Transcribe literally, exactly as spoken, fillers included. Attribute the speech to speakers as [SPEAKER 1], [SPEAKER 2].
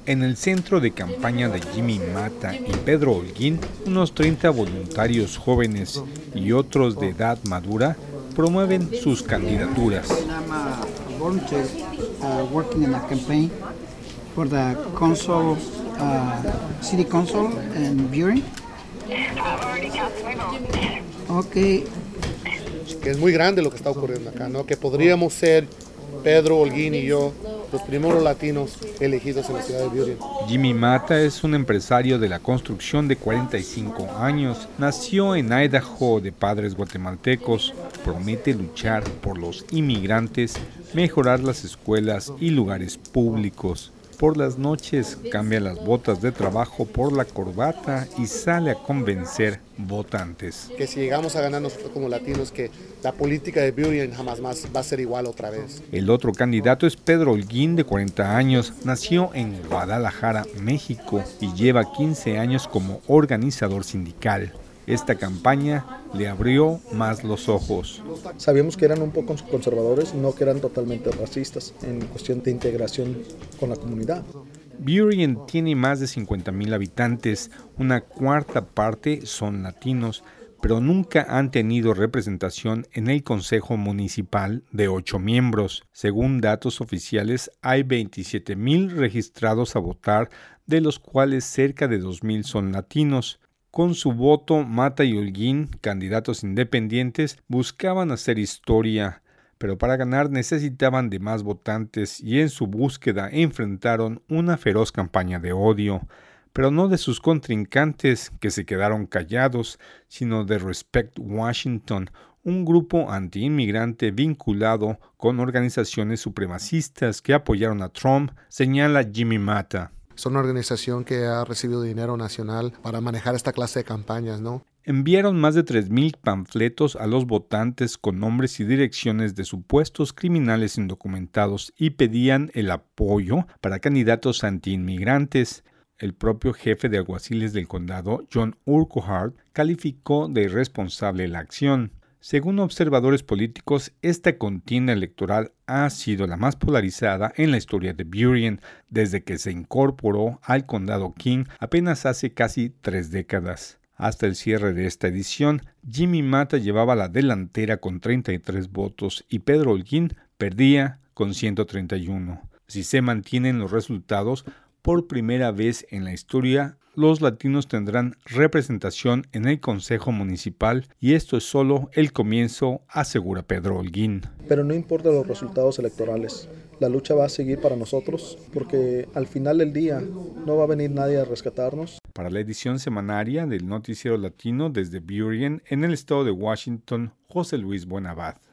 [SPEAKER 1] En el centro de campaña de Jimmy Mata y Pedro Holguín, unos treinta voluntarios jóvenes y otros de edad madura promueven sus candidaturas.
[SPEAKER 2] Okay. Que es muy grande lo que está ocurriendo acá, ¿no? Que podríamos ser Pedro Holguín y yo los primeros latinos elegidos en la ciudad de Burien.
[SPEAKER 1] Jimmy Mata es un empresario de la construcción de cuarenta y cinco años. Nació en Idaho de padres guatemaltecos. Promete luchar por los inmigrantes, mejorar las escuelas y lugares públicos. Por las noches cambia las botas de trabajo por la corbata y sale a convencer votantes.
[SPEAKER 2] Que si llegamos a ganar nosotros como latinos, que la política de Burien jamás más va a ser igual otra vez.
[SPEAKER 1] El otro candidato es Pedro Holguín, de cuarenta años. Nació en Guadalajara, México, y lleva quince años como organizador sindical. Esta campaña le abrió más los ojos.
[SPEAKER 3] Sabíamos que eran un poco conservadores, no que eran totalmente racistas en cuestión de integración con la comunidad.
[SPEAKER 1] Burien tiene más de cincuenta mil habitantes, una cuarta parte son latinos, pero nunca han tenido representación en el Consejo Municipal de ocho miembros. Según datos oficiales, hay veintisiete mil registrados a votar, de los cuales cerca de dos mil son latinos. Con su voto, Mata y Holguín, candidatos independientes, buscaban hacer historia, pero para ganar necesitaban de más votantes y en su búsqueda enfrentaron una feroz campaña de odio, pero no de sus contrincantes, que se quedaron callados, sino de Respect Washington, un grupo antiinmigrante vinculado con organizaciones supremacistas que apoyaron a Trump, señala Jimmy Mata.
[SPEAKER 2] Es una organización que ha recibido dinero nacional para manejar esta clase de campañas, ¿no?
[SPEAKER 1] Enviaron más de tres mil panfletos a los votantes con nombres y direcciones de supuestos criminales indocumentados y pedían el apoyo para candidatos antiinmigrantes. El propio jefe de alguaciles del condado, John Urquhart, calificó de irresponsable la acción. Según observadores políticos, esta contienda electoral ha sido la más polarizada en la historia de Burien desde que se incorporó al condado King apenas hace casi tres décadas. Hasta el cierre de esta edición, Jimmy Mata llevaba la delantera con treinta y tres votos y Pedro Holguín perdía con ciento treinta y uno. Si se mantienen los resultados, por primera vez en la historia, los latinos tendrán representación en el Consejo Municipal y esto es solo el comienzo, asegura Pedro Holguín.
[SPEAKER 3] Pero no importa los resultados electorales, la lucha va a seguir para nosotros porque al final del día no va a venir nadie a rescatarnos.
[SPEAKER 1] Para la edición semanaria del Noticiero Latino desde Burien, en el estado de Washington, José Luis Buenabad.